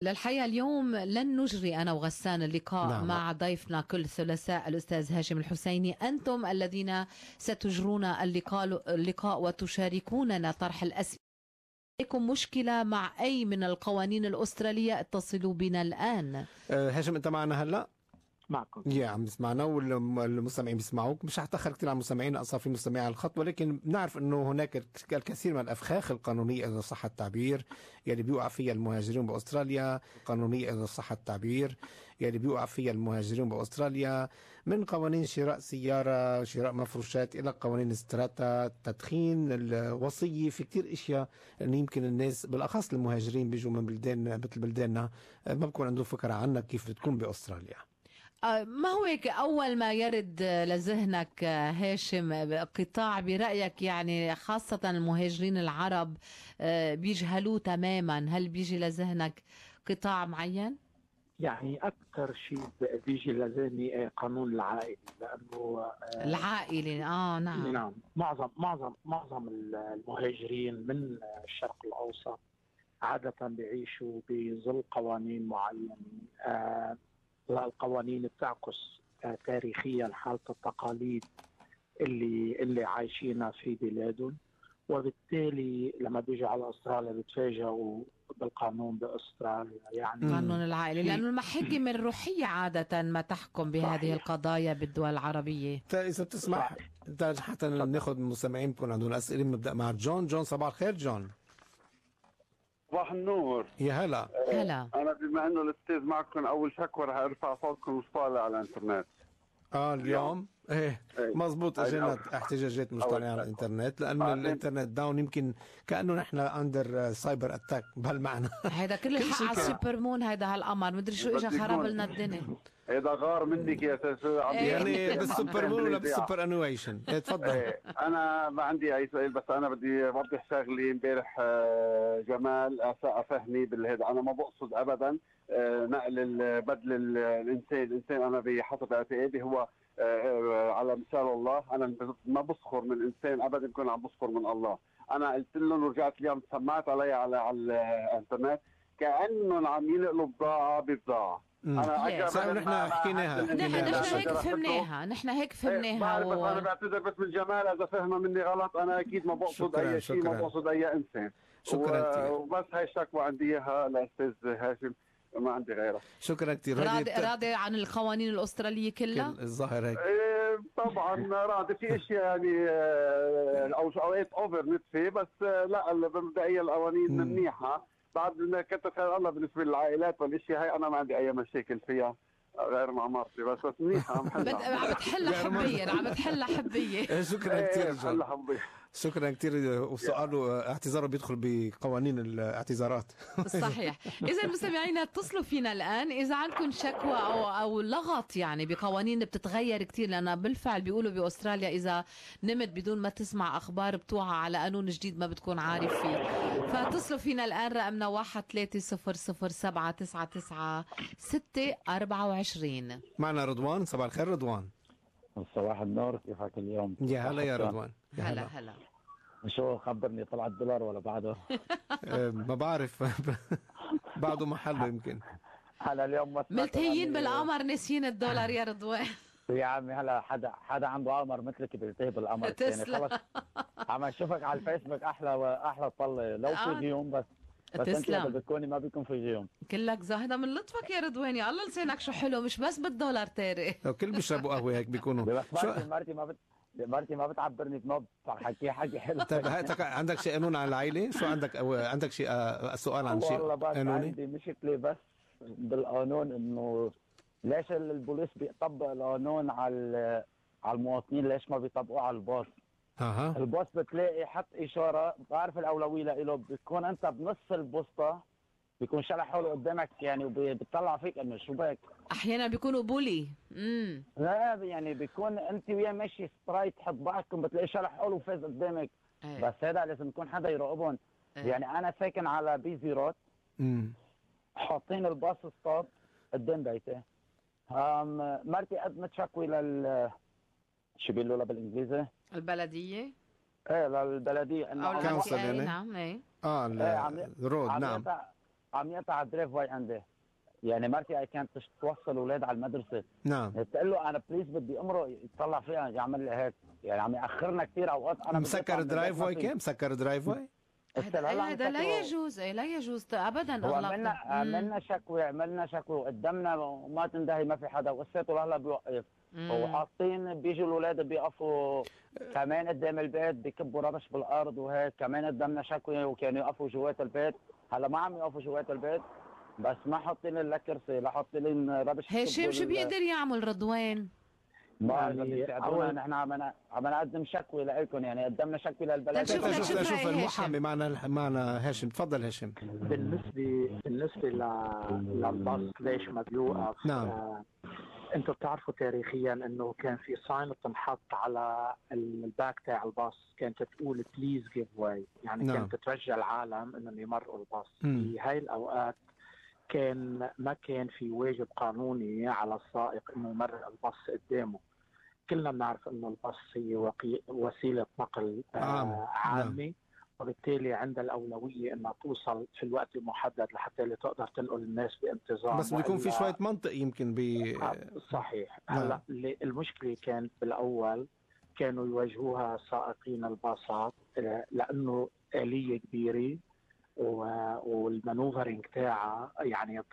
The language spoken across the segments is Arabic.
للحقيقة اليوم لن نجري أنا وغسان اللقاء نعم. مع ضيفنا كل ثلاثاء الأستاذ هاشم الحسيني. أنتم الذين ستجرون اللقاء وتشاركوننا طرح الأسئلة. لكم مشكلة مع أي من القوانين الأسترالية اتصلوا بنا الآن. هاشم أنت معنا هلأ؟ معكم عم تسمعنا والمستمعين بيسمعوك. مش حتأخر كثير على المستمعين، أصلا في مستمعين على الخط، ولكن بنعرف أنه هناك الكثير من الأفخاخ القانونية إذا صح التعبير يلي بيوقع فيها المهاجرين بأستراليا، قانونية إذا صح التعبير يلي بيوقع فيها المهاجرين بأستراليا، من قوانين شراء سيارة، شراء مفروشات، إلى قوانين ستراتا، تدخين، الوصية. في كتير إشياء اللي يمكن الناس بالأخص المهاجرين بيجوا من بلدان مثل بلداننا ما بكون عندهم فكرة عنها كيف بتكون بأستراليا. ما هو أول ما يرد لذهنك هاشم قطاع برأيك يعني خاصة المهاجرين العرب بيجهلوه تماما؟ هل بيجي لذهنك قطاع معين؟ يعني أكثر شيء بيجي لذهني قانون العائلي، لأنه العائلي نعم معظم المهاجرين من الشرق الأوسط عادة بيعيشوا بظل قوانين معينة. القوانين بتعكس تاريخيا حالة التقاليد اللي عايشينها في بلادهم، وبالتالي لما بيجوا على أستراليا بتفاجئوا بالقانون بأستراليا، يعني قانون العائلي، لأنه المحكمة الروحية عادة ما تحكم بهذه صحيح. القضايا بالدول العربية. إذا بتسمح حتى ناخذ المستمعين بكون عندهم أسئلة. نبدأ مع جون. صباح الخير جون. صباح النور. يا هلا. هلا. أنا بما أنه الأستاذ معكم أول شكوى رح أرفع صوتكم مش طالع على الإنترنت. اليوم ايه مزبوط. اجينا احتجاجات مش طالعين على الانترنت لانه الانترنت داون، يمكن كانه نحن اندر سايبر اتاك بهالمعنى. هيدا كل الحق على السوبر مون، هيدا هالقمر مدري شو اجى خرب لنا الدنيا. هيدا غار منك يا يعني بالسوبر مون ولا بالسوبر انويشن؟ تفضل. انا ما عندي اي سؤال، بس انا بدي اوضح شغله. امبارح جمال اساء فهمي بالهذا. انا ما بقصد ابدا نقل بدل الانسان انا بحسب اعتقادي هو على مثال الله. انا ما بسخر من انسان ابدا، بكون عم بسخر من الله. انا قلت لهم ورجعت اليوم سمعت علي على الانترنت كانهم عم ينقلوا بضاعه ببضاعه. انا نحن حكيناها، نحن هيك فهمناها بس انا بعتذر بس من جمال اذا فهمها مني غلط. انا اكيد ما بقصد اي شيء، ما بقصد اي انسان. شكرا وبس هاي الشكوى عندي اياها لاستاذ هاشم، ما عندي غيرها. شكرا كثير. راضي عن القوانين الأسترالية كلها؟ الظاهر هيك. طبعا راضي. في اشياء يعني اوقات اوفر نتفه، بس لا مبدئيا القوانين منيحه. بعد ما كتر خير الله بالنسبه للعائلات والاشياء هاي انا ما عندي اي مشاكل فيها غير مع مرتي، بس منيحه عم بتحلها حبيه. شكرا كثير. شكرا كثير. وسؤاله اعتذاره بيدخل بقوانين الاعتذارات. صحيح. إذا مستمعينا اتصلوا فينا الآن إذا عندكم شكوى أو لغط يعني بقوانين بتتغير كثير، لأن بالفعل بيقولوا بأستراليا إذا نمت بدون ما تسمع أخبار بتوعى على قانون جديد ما بتكون عارف فيه. فاتصلوا فينا الآن، رقمنا 1-300-799-624. معنا رضوان. صباح الخير رضوان. صباح النور، كيفك اليوم؟ يا هلا يا رضوان. هلا. شو خبرني، طلع الدولار ولا بعده؟ ما بعرف. بعده محله يمكن. هلا اليوم ملتهيين بالقمر ناسيين الدولار يا رضوان. يا عمي هلا حدا عنده قمر مثلك بيلتهي بالقمر يعني خلص. عم اشوفك على الفيسبوك احلى طله لو في غيوم، بس انت اذا بتكوني ما بيكون في غيوم. كلك زاهده من لطفك يا رضوان، يا الله لسانك شو حلو، مش بس بالدولار تاري. لو كل بيشربوا قهوه هيك بيكونوا. بس مرتي ما بتعبرني بنبض، حكي حلو. طيب عندك شيء قانون عن العائله؟ شو عندك شيء سؤال عن شيء قانوني؟ عندي مشكله بس بالقانون، انه ليش البوليس بيطبق القانون على المواطنين، ليش ما بيطبقوه على الباص؟ الباص بتلاقي حط اشاره، بعرف الاولويه له، بتكون انت بنص البوسطه بيكون شرح حوله قدامك يعني، وبيطلع فيك انه شو بك. احيانا بيكونوا بولي. لا يعني بيكون انت وياه ماشي سترايت حط بعضكم بتلاقي شرح حوله وفاز قدامك. بس هذا لازم يكون حدا يراقبهم. يعني انا ساكن على بيزي رود، حاطين الباص ستوب قدام بيتي. مرتي قدمت شكوى شو بيقولوا لها بالانجليزي؟ البلديه. ايه للبلديه انه كونسل يعني. نعم. الرود. نعم. عم يقطع الدريف واي عندي. يعني مرتي كانت توصل اولاد على المدرسه. نعم. تقول له انا بليز بدي امره يطلع فيها يعمل لي هيك، يعني عم ياخرنا كثير اوقات. انا مسكر درايف واي كيف؟ مسكر درايف واي؟ هذا لا يجوز، لا يجوز ابدا. هو عملنا شكوى وقدمنا وما تندهي، ما في حدا، وقصته لهلا بيوقف. وحاطين بيجوا الاولاد بيقفوا كمان قدام البيت بكبوا ربش بالارض وهيك. كمان قدمنا شكوى وكانوا يقفوا جوات البيت، هلا ما عم يقفوا جوات البيت، بس ما حاطين لنا كرسي، لا حاطين لنا ربش. هشام شو بيقدر يعمل رضوان؟ ما بيساعدونا. نحن عم نقدم شكوى لكم، يعني قدمنا شكوى للبلد. شوف المحامي معنا هاشم. تفضل هاشم. بالنسبه للباص ليش ما بيوقف؟ نعم. انتم بتعرفوا تاريخيا انه كان في ساين بتنحط على الباك تاع الباص كانت تقول بليز جيف واي، يعني نعم. كانت ترجع العالم انهم يمرقوا الباص. في هاي الاوقات ما كان في واجب قانوني على السائق انه يمرق الباص قدامه. كلنا بنعرف انه الباص هي وسيله نقل عامه. نعم. وبالتالي عندها الأولوية أنها توصل في الوقت المحدد لحتى تقدر تنقل الناس بانتظام. بس بيكون في شوية منطق يمكن صحيح. هلا المشكلة كانت بالأول كانوا يواجهوها سائقين الباصات لأنه آلية كبيرة والمانوفرينج تاعها، يعني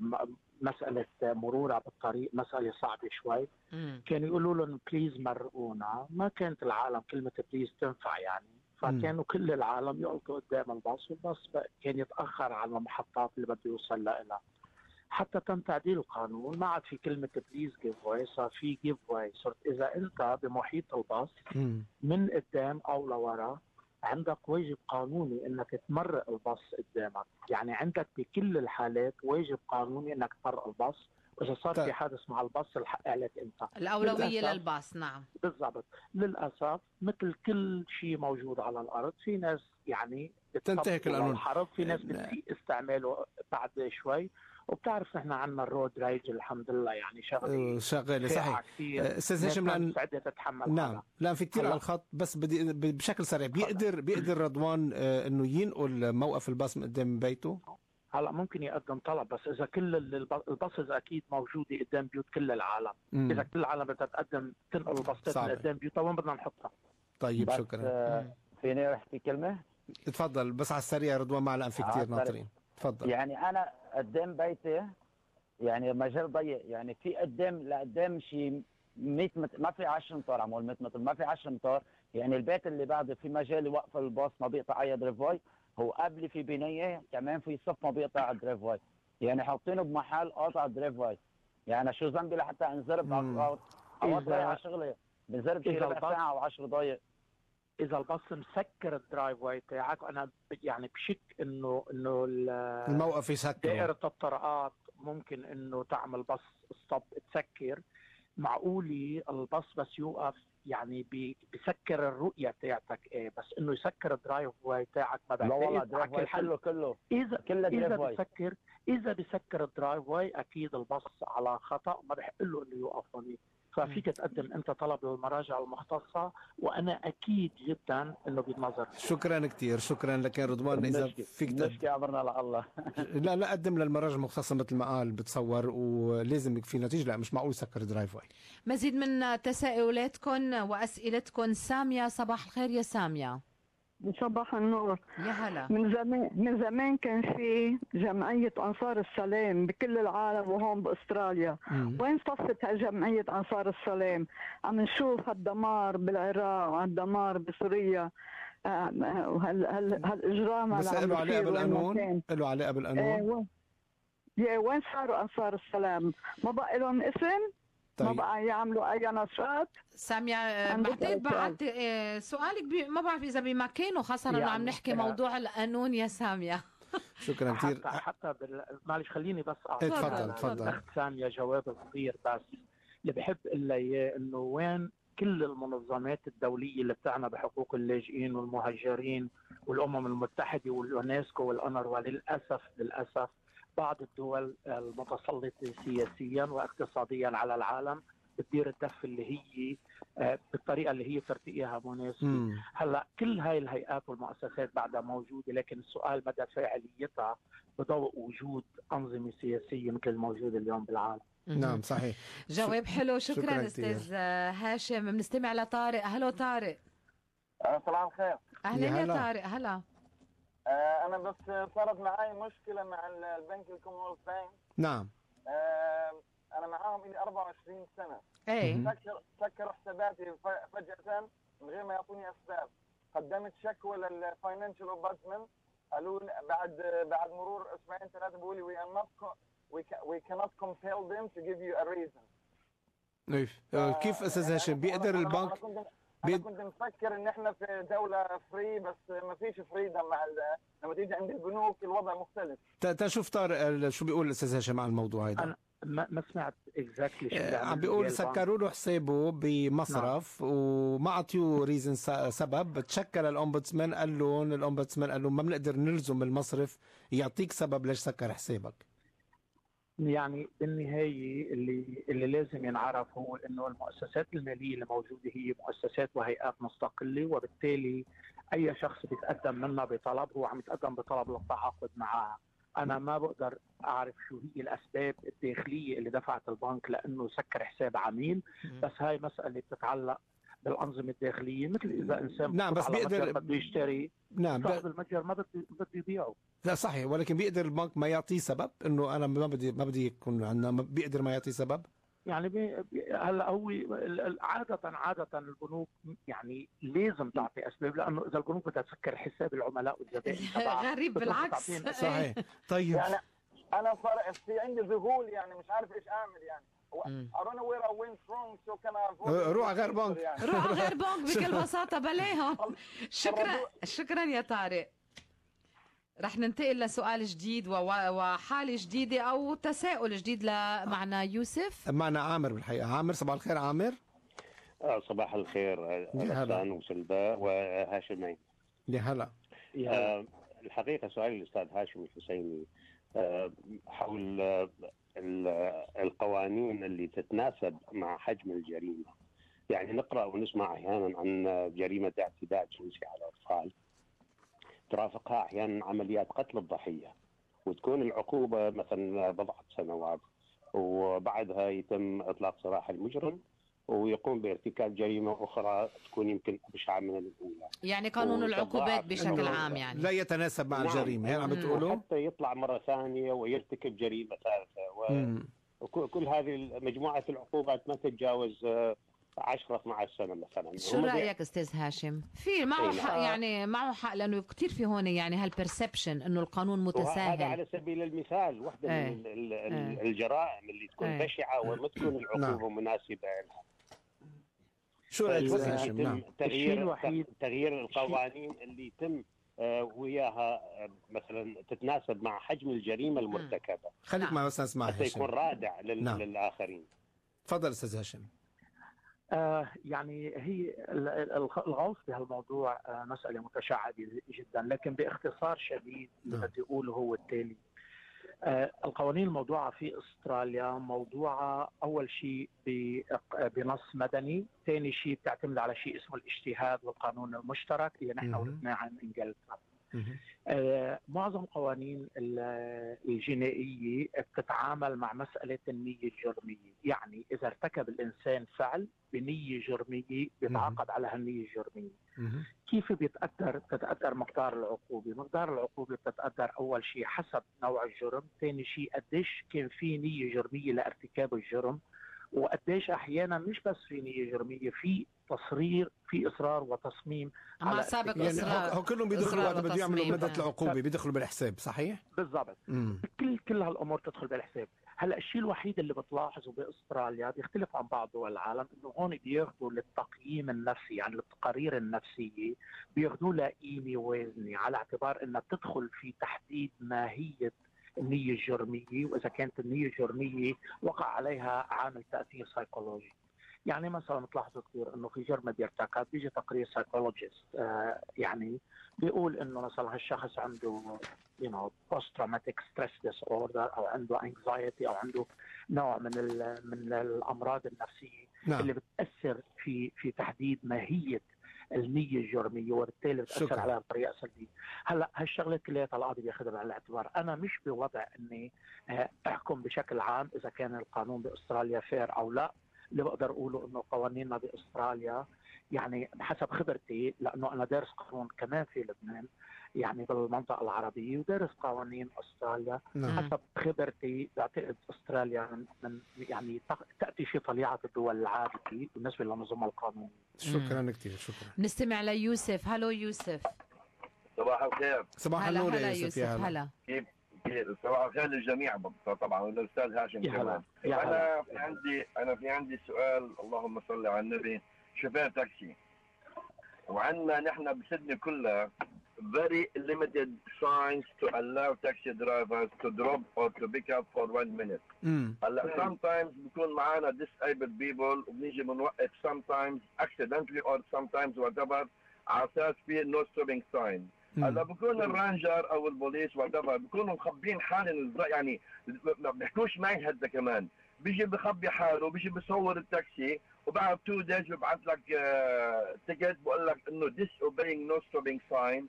مسألة مرورها بالطريق مسألة صعبة شوي. كانوا يقولوا لهم بليز مرقونا، ما كانت العالم كلمة بليز تنفع يعني. فكانوا كل العالم يقفوا قدام الباص، والباص كان يتأخر على المحطات اللي بده يوصل لها. حتى تم تعديل القانون، ما عاد في كلمة بليز جيف واي، صار في جيف واي. صرت إذا أنت بمحيط الباص من قدام أو لورا عندك واجب قانوني انك تمرق الباص قدامك، يعني عندك بكل الحالات واجب قانوني انك تمرق الباص. واذا صار في حادث مع الباص الحق عليك انت، الاولويه للباص. نعم بالضبط. للاسف مثل كل شيء موجود على الارض، في ناس يعني تنتهك القانون، الحرب في ناس بتسيء استعماله بعد شوي. وبتعرف نحن عندنا الرود رايج الحمد لله، يعني شغاله صحيح. استاذ هشام مستعده تتحمل. نعم لا في كثير على الخط، بس بدي بشكل سريع بيقدر رضوان انه ينقل موقف الباص من قدام بيته؟ هلا ممكن يقدم طلب، بس اذا كل الباصز اكيد موجوده قدام بيوت كل العالم. اذا كل العالم بدها تقدم تنقل الباصات من قدام بيوتها، وين بدنا نحطها؟ طيب شكرا. فيني احكي كلمه؟ تفضل بس على السريع رضوان، مع الان في كثير ناطرين. تفضل. يعني انا قدام بيتي يعني مجال ضيق، يعني في لقدام شيء 100 متر، ما في 10 امتار عمول 100 متر، ما في 10 امتار. يعني البيت اللي بعده في مجال يوقف الباص ما بيقطع اي دريفواي، هو قبلي في بنايه كمان في صف ما بيقطع الدريفواي، يعني حاطينه بمحل قاطع الدريفواي. يعني شو ذنبي لحتى انزرب اوقات ضايع على شغلي، بنزرب شي ربع ساعه او 10 دقائق. اذا الباص مسكر الدرايف واي تاعك، انا يعني بشك انه الموقف يسكر. دائره الطرقات ممكن انه تعمل باص ستوب تسكر. معقولي الباص بس يوقف يعني بيسكر الرؤيه تاعتك ايه، بس انه يسكر الدرايف واي تاعك ما بعرف. لا والله الدرايف واي كله اذا بيسكر الدرايف واي اكيد الباص على خطا وما بحق له انه يوقف هونيك. ففيك تقدم انت طلب للمراجع المختصه، وانا اكيد جدا انه بيتنظر. شكرا كثير، شكرا لك يا رضوان. اذا فيك نشكي امرنا لله. لا قدم للمراجع المختصه مثل ما قال بتصور، ولازم في نتيجه. لا مش معقول يسكر درايف واي. مزيد من تساؤلاتكم واسئلتكم. ساميه، صباح الخير يا ساميه. صباح النور. يا هلا. من زمان كان في جمعية أنصار السلام بكل العالم وهون بأستراليا. وين صفت هالجمعية أنصار السلام؟ عم نشوف هالدمار بالعراق وهالدمار بسوريا، هالإجرام. بس قالوا عليه بالقانون، قالوا عليه بالقانون. وين صاروا أنصار السلام؟ ما بقى لهم اسم؟ طيب. ما بقى يعملوا اي نشاط. سامية بعت سؤالك ما بعرف اذا بمكانه، خاصة انه عم نحكي موضوع القانون يا سامية. شكرا كثير. حتى معلش خليني بس تفضل. اخت سامية جواب صغير بس. اللي بحب الا اياه انه وين كل المنظمات الدولية اللي بتعنى بحقوق اللاجئين والمهاجرين والامم المتحدة واليونسكو والأونروا، للاسف بعض الدول المتسلطة سياسيا واقتصاديا على العالم بتدير الدف اللي هي بالطريقه اللي هي بترتقيها مناسبه. هلا كل هاي الهيئات والمؤسسات بعدها موجوده، لكن السؤال مدى فاعليتها بضوء وجود انظمه سياسيه مثل الموجوده اليوم بالعالم. نعم صحيح. جواب حلو، شكرا استاذ هاشم. بنستمع لطارق. هلو طارق. صباح الخير. اهلا يا طارق. هلا. انا بس صارت معي مشكله مع البنك الكومونولث بانك. نعم. انا معاهم لي 24 سنه. ايه. سكروا حساباتي فجاه من غير ما يعطوني اسباب. قدمت شكوى للفاينانشال اومبودسمان، قالوا بعد مرور اسبوعين ثلاثه بيقولوا لي we cannot compel them to give you a reason. كيف استاذ هاشم بيقدر البنك؟ أنا كنت مفكر ان احنا في دوله فري، بس ما فيش فريدم لما تيجي عند البنوك الوضع مختلف. شوف طارق شو بيقول الاستاذ هاشم عن الموضوع هذا. انا ما سمعت اكزاكتلي شو عم بيقول سكروا له حسابه بمصرف. نعم. وما عطيوه ريزن سبب. تشكل الأومبودسمان، قال لهم ما بنقدر نلزم المصرف يعطيك سبب ليش سكر حسابك. يعني بالنهاية اللي لازم ينعرف هو انه المؤسسات المالية اللي موجودة هي مؤسسات وهيئات مستقلة، وبالتالي اي شخص بيتقدم منا بطلب هو عم يتقدم بطلب للتعاقد معها. انا ما بقدر اعرف شو هي الاسباب الداخلية اللي دفعت البنك لانه سكر حساب عميل، بس هاي مسألة بتتعلق بالأنظمة الداخلية. مثل إذا إنسان نعم بس بيقدر بده يشتري، نعم صاحب المتجر ما بده يبيعه. لا صحيح، ولكن بيقدر البنك ما يعطيه سبب انه انا ما بدي يكون عندنا، بيقدر ما يعطيه سبب. يعني هلا هو عادة البنوك يعني لازم تعطي اسباب، لانه اذا البنوك بدها تسكر حساب العملاء والزبائن تبعها غريب بالعكس. صحيح. طيب يعني انا صار في عندي ذهول، يعني مش عارف ايش اعمل. يعني I don't know where I went wrong, so can I avoid روح على غير بنك. يعني. روح على غير بنك بكل بساطة بلاهم. شكرا يا طارق. رح ننتقل لسؤال جديد وحالة جديدة أو تساؤل جديد معنا يوسف. معنا عامر بالحقيقة. عامر، صباح الخير عامر. صباح الخير غسان وسلباء وهاشمين. يا هلا. الحقيقة سؤالي للأستاذ هاشم الحسيني حول القوانين اللي تتناسب مع حجم الجريمة. يعني نقرأ ونسمع أحيانا عن جريمة اعتداء جنسي على الأطفال ترافقها أحيانا عمليات قتل الضحية، وتكون العقوبة مثلا بضعة سنوات، وبعدها يتم إطلاق سراح المجرم ويقوم بارتكاب جريمة أخرى تكون يمكن أبشع من الأولى. يعني قانون العقوبات بشكل عام يعني لا يتناسب مع الجريمة. يعني عم بتقولوا حتى يطلع مرة ثانية ويرتكب جريمة ثالثة، وكل هذه مجموعة العقوبات ما تتجاوز 10-12 سنة مثلا. شو رأيك أستاذ هاشم؟ في معه حق، يعني معه حق، لأنه كتير في هون يعني هالبرسبشن إنه القانون متساهل. هذا على سبيل المثال واحدة من الجرائم اللي تكون بشعة وما تكون العقوبة مناسبة لها. شو رأيك أستاذ هاشم؟ نعم. تغيير القوانين اللي يتم وياها مثلا تتناسب مع حجم الجريمة المرتكبة. خليك معي بس نسمع حتى يكون رادع للآخرين. تفضل أستاذ هاشم. يعني هي الغوص بهالموضوع مسألة متشعبة جدا، لكن باختصار شديد اللي بدي أقوله هو التالي. القوانين الموضوعة في أستراليا موضوعة أول شيء بنص مدني، ثاني شيء بتعتمد على شيء اسمه الاجتهاد والقانون المشترك اللي نحن ورثناه عن إنجلترا. معظم قوانين الجنائية بتتعامل مع مسألة النية الجرمية، يعني إذا ارتكب الإنسان فعل بنية جرمية بيتعاقب على هالنية الجرمية. كيف بتتقدر مقدار العقوبة؟ مقدار العقوبة بتتقدر أول شيء حسب نوع الجرم، ثاني شيء قديش كان في نية جرمية لارتكاب الجرم، وقديش أحيانا مش بس في نية جرمية، في تصرير، في إصرار وتصميم مع سابق يعني إصرار. هو كلهم بيدخلوا وقت بده يعملوا مدة العقوبة بيدخلوا بالحساب، صحيح؟ بالضبط. كل هالأمور تدخل بالحساب. هلا الشيء الوحيد اللي بتلاحظه بأستراليا بيختلف عن بعض دول العالم، إنه هون بياخذوا للتقييم النفسي، يعني التقارير النفسية بياخذوا لها قيمة وزنة، على اعتبار إنها بتدخل في تحديد ماهية النية الجرمية، وإذا كانت النية الجرمية وقع عليها عامل تأثير سيكولوجي. يعني مثلا بتلاحظوا كثير انه في جرم بيرتكب بيجي تقرير سايكولوجيست يعني بيقول انه مثلا هالشخص عنده post traumatic stress disorder او عنده anxiety او عنده نوع من الامراض النفسيه اللي بتاثر في تحديد ماهيه النيه الجرميه وبالتالي بتاثر عليها بطريقه سلبيه. هلا هالشغلات كلياتها القاضي بياخذها بعين الاعتبار. انا مش بوضع اني احكم بشكل عام اذا كان القانون باستراليا فير او لا. اللي بقدر اقوله انه قوانيننا باستراليا يعني بحسب خبرتي، لانه انا دارس قانون كمان في لبنان يعني بالمنطقه العربيه ودارس قوانين استراليا. حسب خبرتي بعتقد استراليا من يعني تاتي في طليعه الدول العاديه بالنسبه لنظام القانون. شكرا كثير. شكرا. نستمع ليوسف. هلو يوسف. صباح الخير. صباح النور يا يوسف. هلا كيف صباح الخير للجميع طبعا والاستاذ هاشم كمان. انا في عندي سؤال. اللهم صل على النبي. شوفير تاكسي وعندنا نحن بسدني كلها very limited signs to allow taxi drivers to drop or to pick up for 1 minute. هلا sometimes بيكون معنا disabled people وبنيجي بنوقف sometimes accidentally or sometimes whatever على اساس في no stopping sign. هلا بكون الرانجر او البوليس whatever بيكونوا مخبين حالهم يعني ما بيحكوش معي هذا كمان. بيجي بخبي حاله بيجي بصور التاكسي وبعد 2 days ببعث لك تيكت بقول لك انه disobeying no stopping sign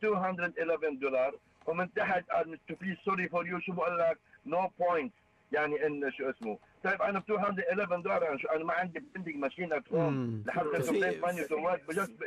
$211 ومن تحت قال to be sorry for you. شو بقول لك no point يعني ان شو اسمه. طيب انا $211 انا ما عندي بندق ماشينه هون لحتى تبين ماني توات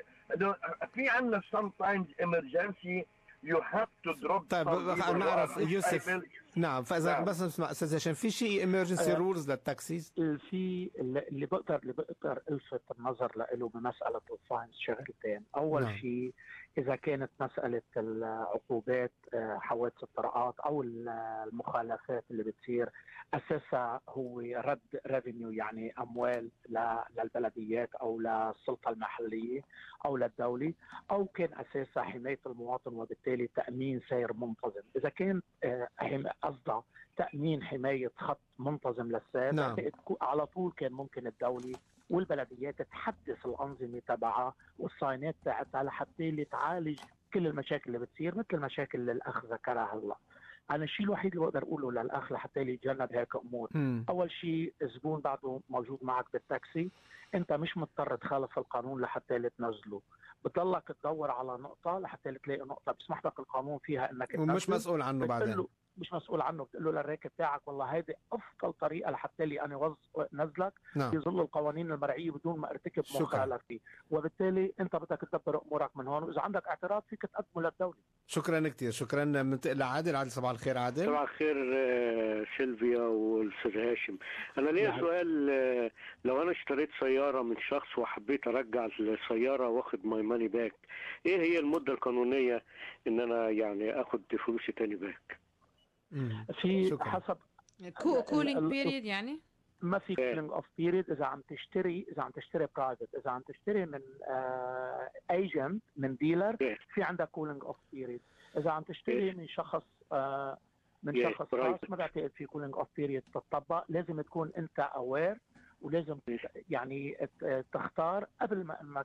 في عندنا sometimes emergency you have to drop. طيب نعرف يوسف. نعم فاذا بس نسمع استاذ هشام في شيء emergency rules للتاكسيز؟ في اللي بقدر الفت النظر له بمساله الفاينز شغلتين. اول شيء اذا كانت مساله العقوبات حوادث الطرقات او المخالفات اللي بتصير اساسها هو رد ريفينيو يعني اموال للبلديات او للسلطه المحليه او للدوله، او كان اساسها حمايه المواطن وبالتالي تامين سير منتظم. اذا كان قصده تامين حمايه خط منتظم للسير على طول كان ممكن الدوله والبلديات تحدث الانظمه تبعها والصاينات تاعتها لحتى تعالج كل المشاكل اللي بتصير مثل المشاكل اللي الاخ ذكرها هلا. انا الشيء الوحيد اللي بقدر اقوله للاخ لحتى يتجنب هيك امور اول شيء الزبون بعده موجود معك بالتاكسي انت مش مضطر تخالف القانون لحتى تنزله. بتضلك تدور على نقطه لحتى تلاقي نقطه بيسمح لك القانون فيها انك تنزل ومش مسؤول عنه بعدين. مش مسؤول عنه. بتقول له للراكب تاعك والله هذه افضل طريقه لحتى لي انا نزلك في ظل القوانين المرعيه بدون ما ارتكب مخالفه، وبالتالي انت بدك تدبر امورك من هون واذا عندك اعتراض فيك تقدمه للدوله. شكرا كثير. شكرا. لعادل. صباح الخير عادل. صباح الخير سيلفيا والاستاذ هاشم. انا ليا سؤال. لو انا اشتريت سياره من شخص وحبيت ارجع السياره واخد ماي ماني باك، ايه هي المده القانونيه ان انا يعني اخد فلوسي تاني باك؟ في حسب كولينج بيريد يعني ما في كولينج اوف بيريد. اذا عم تشتري برايفت، اذا عم تشتري من ايجنت من ديلر في عندك كولينج اوف بيريد. اذا عم تشتري من شخص شخص خاص ما بعتقد في كولينج اوف بيريد تطبق. لازم تكون انت اوير ولازم يعني تختار قبل ما انك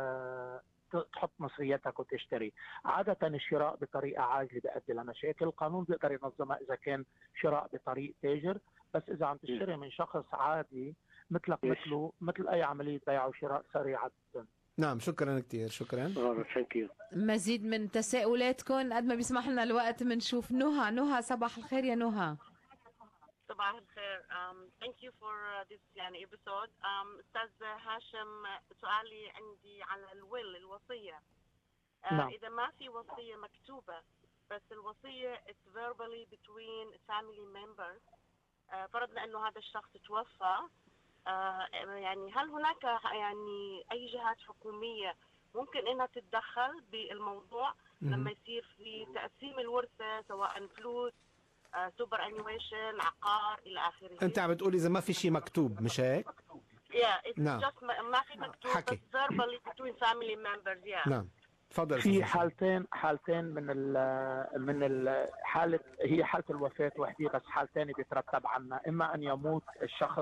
تحط مصرياتك وتشتري. عادة الشراء بطريقة عاجلة بيؤدي لمشاكل. القانون بيقدر ينظمها إذا كان شراء بطريق تاجر، بس إذا عم تشتري من شخص عادي مثلك مثله مثل أي عملية بيع وشراء سريعة جدا. نعم شكرا كثير. شكرا. مزيد من تساؤلاتكم قد ما بيسمح لنا الوقت بنشوف نهى. صباح الخير يا نهى. صباح الخير. thank you for this يعني episode. أستاذ هاشم سؤالي عندي على الوصية. إذا ما في وصية مكتوبة بس الوصية it's verbally between family members. فرضنا إنه هذا الشخص توفى. يعني هل هناك يعني أي جهات حكومية ممكن إنها تتدخل بالموضوع لما يصير في تقسيم الورثة سواء فلوس سوبر انيويشن عقار الى اخره؟ انت عم بتقول اذا ما في شيء مكتوب مش هيك؟ نعم ما في مكتوب حكي. بس verbally between family members. نعم تفضل. في حالتين من الحالة هي حالة الوفاة وحدة، بس حالتين بيترتب عنها اما ان يموت الشخص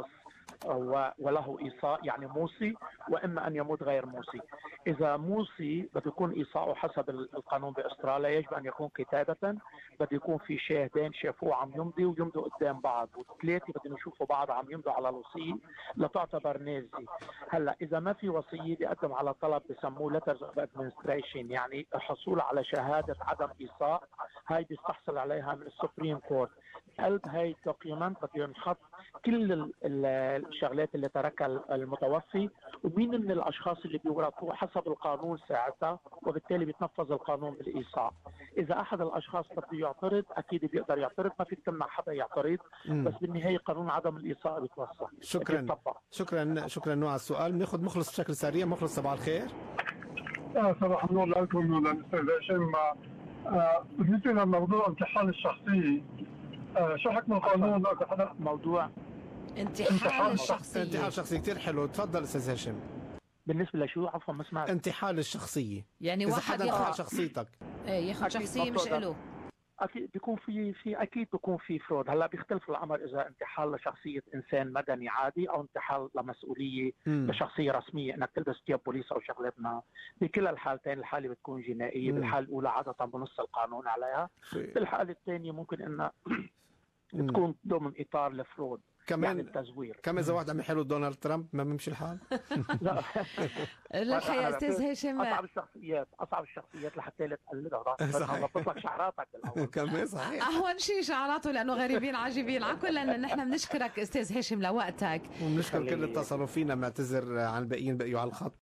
وله إيصاء يعني موصي، وإما أن يموت غير موصي. إذا موصي بده يكون إيصاؤه حسب القانون بأستراليا يجب أن يكون كتابة، بده يكون في شاهدين شافوه عم يمضي ويمضوا قدام بعض، والثلاثة بدهم يشوفوا بعض عم يمضوا على الوصية لتعتبر نازلة. هلا إذا ما في وصية بيقدم على طلب بسموه letters of administration، يعني الحصول على شهادة عدم إيصاء. هاي بيستحصل عليها من السوبريم كورت. قلب هاي الدوكيومنت بده ينحط كل الشغلات اللي تركها المتوفي، ومين من الاشخاص اللي بيورثوه حسب القانون ساعتها، وبالتالي بيتنفذ القانون بالايصاء. اذا احد الاشخاص بده يعترض اكيد بيقدر يعترض، ما فيك تمنع حدا يعترض، بس بالنهايه قانون عدم الايصاء بيتوصل. شكرا نوع السؤال. بناخذ مخلص بشكل سريع. مخلص صباح الخير. صباح النور لكم وللاستاذ هاشم. بالنسبه لموضوع انتحال الشخصيه، شو حكم القانون موضوع انتحال الشخصيه؟ انتحال الشخصيه كثير حلو. تفضل استاذ هاشم. بالنسبه لشو؟ عفوا ما سمعت. انتحال الشخصيه، يعني إذا واحد ياخذ شخصيتك، ياخذ شخصيه مش له. اكيد بيكون اكيد بيكون في فرود. هلا بيختلف الامر اذا انتحال لشخصيه انسان مدني عادي او انتحال لمسؤوليه لشخصيه رسميه، انك تلبس ثياب بوليس او شغلتنا. بكل الحالتين الحاله بتكون جنائيه. بالحاله الاولى عاده بنص القانون عليها، بالحاله الثانيه ممكن انها تكون ضمن اطار الفرود كمان يعني التزوير. كمان اذا واحد عم يحلو دونالد ترامب ما بيمشي الحال. لا الحقيقه استاذ هاشم اصعب الشخصيات لحتى لا تقلدها. ضبط لك شعراتك بالاول. كمان صحيح. اهون شيء شعراته لانه غريبين عجيبين. على كل ان نحن بنشكرك استاذ هاشم لوقتك، وبنشكر كل اللي اتصلوا فينا. معتذر عن الباقيين بقيوا على الخط.